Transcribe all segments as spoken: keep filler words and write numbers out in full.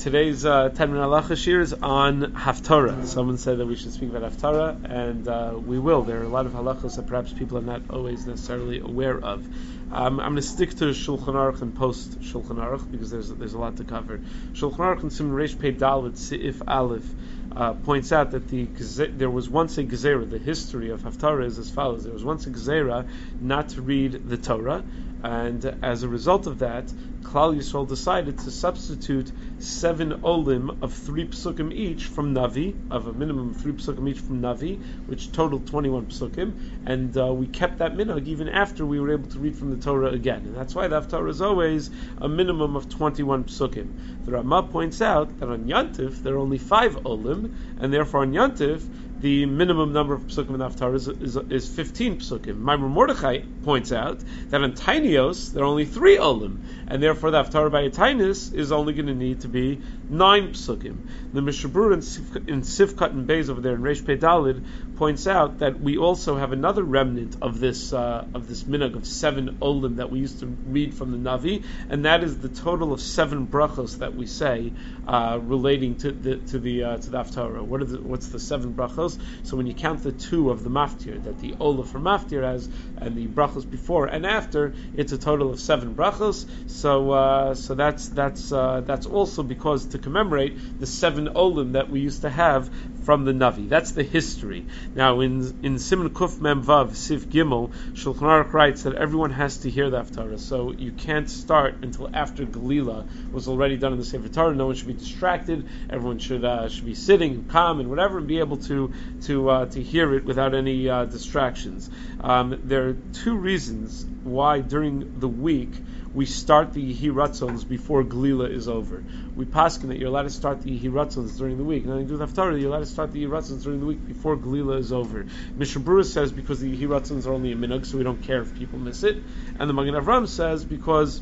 Today's uh, ten minute halacha shir is on Haftarah. Someone said that we should speak about Haftarah, and uh, we will. There are a lot of halachas that perhaps people are not always necessarily aware of. Um, I'm going to stick to Shulchan Aruch and post Shulchan Aruch because there's there's a lot to cover. Shulchan Aruch and Siman Reish Pei Dalet Seif Aleph uh, points out that the there was once a gezerah. The history of Haftarah is as follows: there was once a gezerah not to read the Torah, and as a result of that, Klal Yisrael decided to substitute seven olim of three psukim each from Navi, of a minimum of three psukim each from Navi, which totaled twenty-one psukim, and uh, we kept that minhag even after we were able to read from the Torah again. And that's why the Haftarah is always a minimum of twenty-one psukim. The Ramah points out that on Yantif there are only five olim, and therefore on Yantif the minimum number of psukim in the Haftarah is, is, is fifteen psukim. Maimon Mordechai points out that on Tainios there are only three olim, and therefore the Haftarah by a Tainis is only going to need to be nine psukim. The Mishnah Berurah in, Sif- in Sifkat and Beis over there in Reish Pei Daled points out that we also have another remnant of this uh, of this minhag of seven olim that we used to read from the Navi, and that is the total of seven brachos that we say uh, relating to the to the uh, to the Haftarah. What are the, what's the seven brachos? So when you count the two of the maftir, that the olah for maftir has, and the brachos before and after, it's a total of seven brachos. So uh, so that's that's uh, that's also because to commemorate the seven olim that we used to have from the Navi. That's the history. Now in in Siman Kuf Mem Vav Sif Gimel, Shulchan Aruch writes that everyone has to hear the Haftarah, so you can't start until after Galila was already done in the Sefer Torah. No one should be distracted. Everyone should uh, should be sitting and calm and whatever, and be able to to uh, to hear it without any uh, distractions. Um, there are two reasons why during the week we start the Yehi Ratzons before Galila is over. We paskin that you're allowed to start the Yehi Ratzons during the week. And then you do the Haftarah, you're allowed to start the Yehi Ratzons during the week before Galila is over. Mishnah Berurah says because the Yehi Ratzons are only a minhag, so we don't care if people miss it. And the Magen Avram says because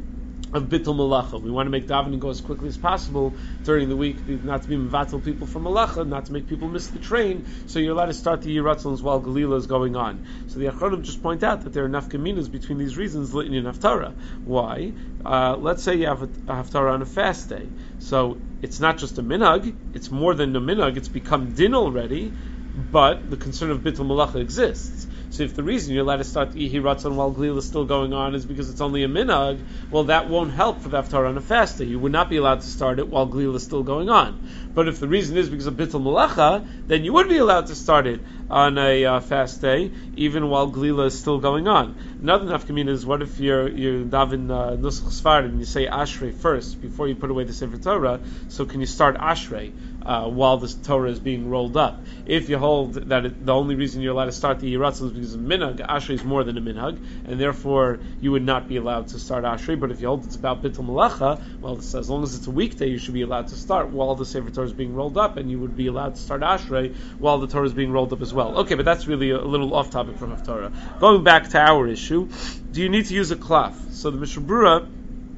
of Bittul Malacha. We want to make davening go as quickly as possible during the week, not to be mevatel people from Malacha, not to make people miss the train, so you're allowed to start the Yiratzons while Galila is going on. So the Achronim just point out that there are enough kaminas between these reasons in Haftarah. Why? Uh, let's say you have a, a Haftarah on a fast day. So it's not just a minhag, it's more than a minhag, it's become din already, but the concern of Bittul Malacha exists. So if the reason you're allowed to start the Yehi Ratzon while Galila is still going on is because it's only a minhag, well, that won't help for the Haftarah on a fast day. You would not be allowed to start it while Galila is still going on. But if the reason is because of Bittul Malacha, then you would be allowed to start it on a uh, fast day, even while Galila is still going on. Another nafkamina is, what if you're you're davin uh, Nusach Sfard and you say Ashrei first before you put away the Sefer Torah? So can you start Ashrei uh, while the Torah is being rolled up? If you hold that it, the only reason you're allowed to start the Yiratzon is because of minhag, Ashrei is more than a minhag, and therefore you would not be allowed to start Ashrei. But if you hold it's about Bittul Malacha, well, it's, as long as it's a weekday, you should be allowed to start while the Sefer Torah is being rolled up, and you would be allowed to start Ashrei while the Torah is being rolled up as well. Okay, but that's really a, a little off topic from Haftarah. Going back to our issue, do you need to use a cloth? So the Mishnah Berurah,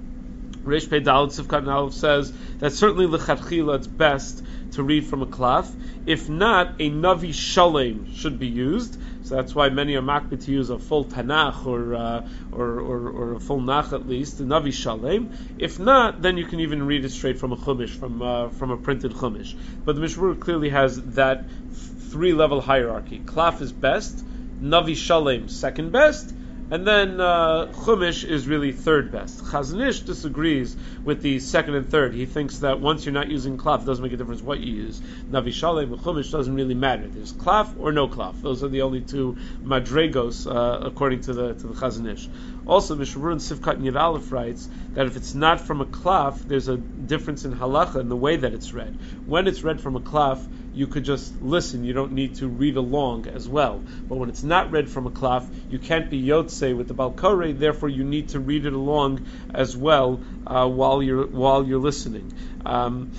Reish Pei Daled Sifkat and Aleph, says that certainly l'chadchila it's best to read from a cloth. If not, a Navi Shalem should be used. So that's why many are makbid to use a full Tanakh or, uh, or, or or a full Nach at least, the Navi Shalem. If not, then you can even read it straight from a Chumash, from uh, from a printed Chumash. But the Mishnah Berurah clearly has that three level hierarchy. Klaf is best, Navi Shalem second best, and then uh, Chumash is really third best. Chazon Ish disagrees with the second and third. He thinks that once you're not using klaf, it doesn't make a difference what you use. Navi Shalem and Chumash doesn't really matter. There's klaf or no klaf. Those are the only two madregos uh, according to the to the Chazon Ish. Also, Mishnah Berurah Sifkat and Yud Aleph writes that if it's not from a klaf, there's a difference in halacha in the way that it's read. When it's read from a klaf, you could just listen. You don't need to read along as well. But when it's not read from a klaf, you can't be yotze with the Balkorei. Therefore, you need to read it along as well uh, while you're while you're listening. Um,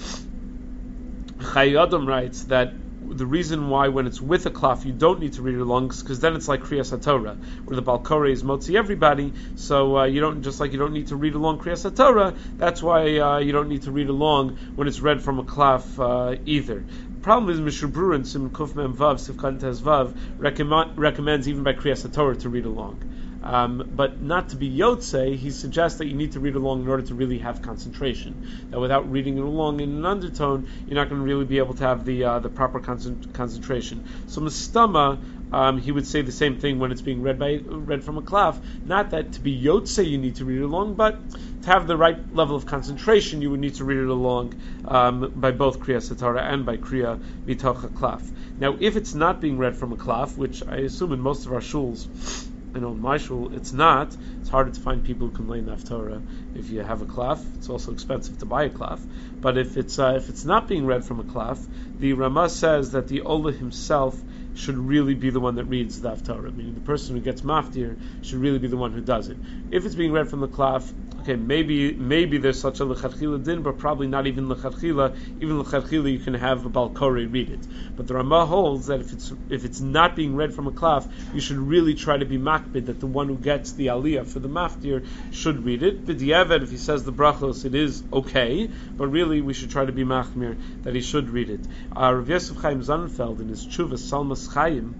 Chayei Adam writes that the reason why when it's with a klaf you don't need to read it along is because then it's like Kriyas HaTorah, where the Balkorei is motzi everybody, so uh, you don't, just like you don't need to read along Kriyas HaTorah, that's why uh, you don't need to read along when it's read from a klaf uh, either. The problem is Mishnah Berurah in Siman Kuf Mem Vav Sifkat Tez Vav recommend, recommends even by Kriyas HaTorah to read along. Um, but not to be Yotze, he suggests that you need to read along in order to really have concentration. That without reading it along in an undertone, you're not going to really be able to have the uh, the proper concent- concentration. So Mustama, um, he would say the same thing when it's being read by read from a klaf. Not that to be Yotze you need to read it along, but to have the right level of concentration, you would need to read it along um, by both Kriya Satara and by Kriya Mitocha Klaf. Now, if it's not being read from a klaf, which I assume in most of our shuls, I know in my shul it's not, it's harder to find people who can learn the Haftarah if you have a klaf. It's also expensive to buy a klaf. But if it's uh, if it's not being read from a klaf, the Ramah says that the Ola himself should really be the one that reads the Haftarah, meaning the person who gets maftir should really be the one who does it. If it's being read from the klaf, okay, maybe maybe there's such a lechatchila din, but probably not even lechatchila. Even lechatchila, you can have a balkori read it. But the Ramah holds that if it's if it's not being read from a klaf, you should really try to be makbid that the one who gets the aliyah for the maftir should read it. B'diavad, if he says the brachos, it is okay, but really we should try to be machmir that he should read it. Uh, Rav Yosef Chaim Zanfeld in his Tshuva Salmas Chaim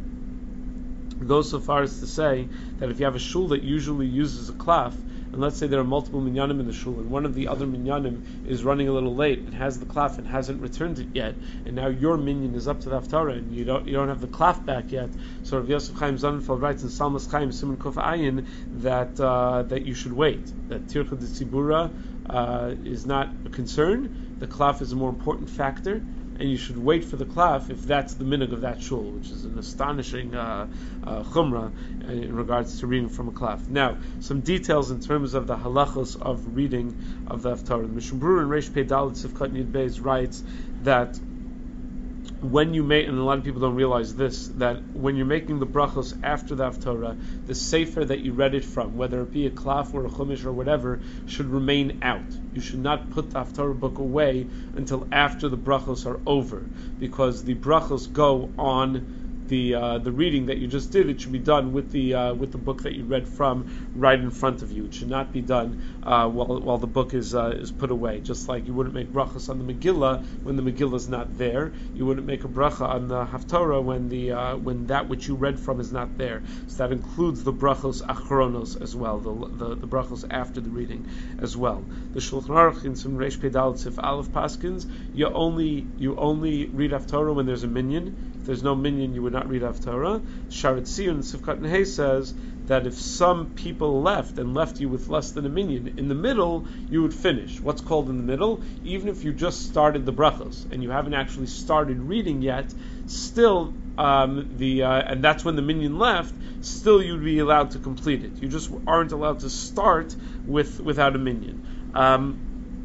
goes so far as to say that if you have a shul that usually uses a klaf, and let's say there are multiple minyanim in the shul, and one of the other minyanim is running a little late and has the klaf and hasn't returned it yet, and now your minyan is up to the haftarah and you don't you don't have the klaf back yet. So Rav Yosef Chaim Zanfeld writes in Salmas Chaim Simon Kuf Ayin that uh, that you should wait. That tircha de tzibura uh, is not a concern. The klaf is a more important factor, and you should wait for the klaf if that's the minhag of that shul, which is an astonishing uh, uh, chumrah in regards to reading from a klaf. Now, some details in terms of the halachos of reading of the haftarah. The Mishnah Berurah in Reish Pei Dalet Sivkot Yud Beis writes that when you make, and a lot of people don't realize this, that when you're making the brachos after the haftarah, the sefer that you read it from, whether it be a klaf or a chumash or whatever, should remain out. You should not put the haftarah book away until after the brachos are over, because the brachos go on the uh, the reading that you just did. It should be done with the uh, with the book that you read from right in front of you. It should not be done uh, while while the book is uh, is put away. Just like you wouldn't make brachas on the Megillah when the Megillah is not there. You wouldn't make a bracha on the Haftarah when the uh, when that which you read from is not there. So that includes the brachos achronos as well, the the, the brachos after the reading as well. The Shulchan Aruch in some Reish Pei Dalet Sif Aleph paskins, you only you only read Haftarah when there's a minyan. If there's no minyan, you would not read Haftarah. Sharet Sion Sivkat Nehei says that if some people left and left you with less than a minyan, in the middle you would finish. What's called in the middle? Even if you just started the brachos and you haven't actually started reading yet, still um, the uh, and that's when the minyan left. Still, you'd be allowed to complete it. You just aren't allowed to start with without a minyan. Um,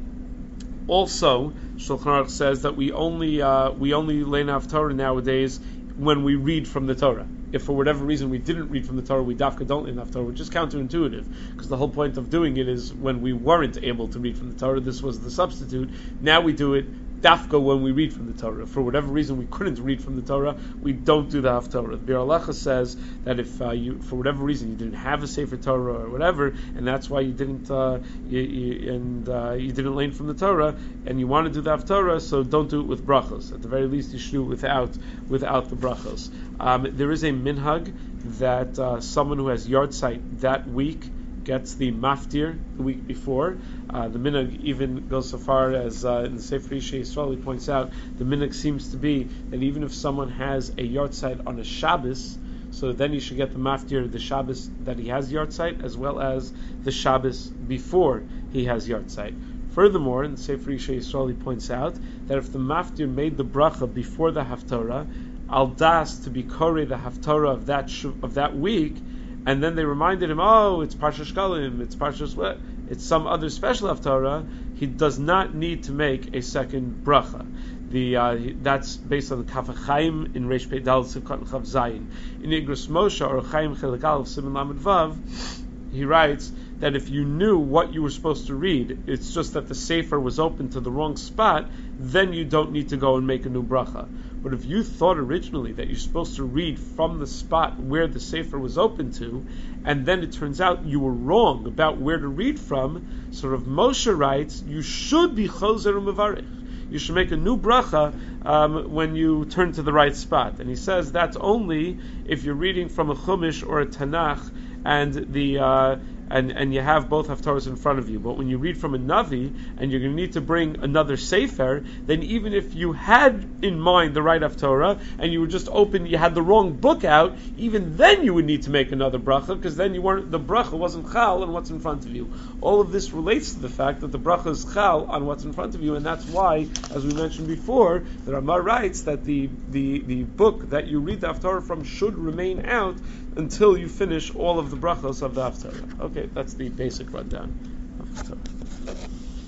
Also, Shulchan Aruch says that we only uh, we only learn Haftarah nowadays when we read from the Torah. If for whatever reason we didn't read from the Torah, we dafka don't learn Haftarah, which is counterintuitive, because the whole point of doing it is when we weren't able to read from the Torah, this was the substitute. Now we do it dafka when we read from the Torah. For whatever reason we couldn't read from the Torah, we don't do the Haftarah. The Bir Halacha says that if uh, you, for whatever reason, you didn't have a Sefer Torah or whatever, and that's why you didn't uh, you, you, and uh, you didn't learn from the Torah, and you want to do the Haftarah, so don't do it with brachos. At the very least, you should do it without without the brachos. Um, there is a minhag that uh, someone who has yahrzeit that week gets the maftir the week before. Uh, the minhag even goes so far as uh, in the Sefer Isha Yisrael he points out, the minhag seems to be that even if someone has a yahrzeit on a Shabbos, so then he should get the maftir the Shabbos that he has yahrzeit, as well as the Shabbos before he has yahrzeit. Furthermore, in the Sefer Isha Yisrael he points out that if the maftir made the bracha before the haftarah, al das to be koreh the haftarah of that sh- of that week, and then they reminded him, oh, it's Parsha Shkalim, it's Parsha what? It's some other special haftarah, he does not need to make a second bracha. The uh, that's based on the Kaf HaChaim in Reish Pei Dalet Sivkot Chav Zayin. In Igros Moshe or Chaim Chelik Aleph Siman Lamed Vav, he writes that if you knew what you were supposed to read, it's just that the sefer was open to the wrong spot, then you don't need to go and make a new bracha. But if you thought originally that you're supposed to read from the spot where the sefer was open to, and then it turns out you were wrong about where to read from, so Rav Moshe writes, you should be chozer u'mevarich. You should make a new bracha um, when you turn to the right spot. And he says that's only if you're reading from a chumash or a tanakh, and the uh, and and you have both haftarahs in front of you. But when you read from a navi and you're going to need to bring another sefer, then even if you had in mind the right haftarah and you were just open, you had the wrong book out, even then you would need to make another bracha, because then you weren't the bracha wasn't chal on what's in front of you. All of this relates to the fact that the bracha is chal on what's in front of you, and that's why, as we mentioned before, the Ramah writes that the the the book that you read the haftarah from should remain out until you finish all of the brachos of the haftarah. Okay, that's the basic rundown of haftarah.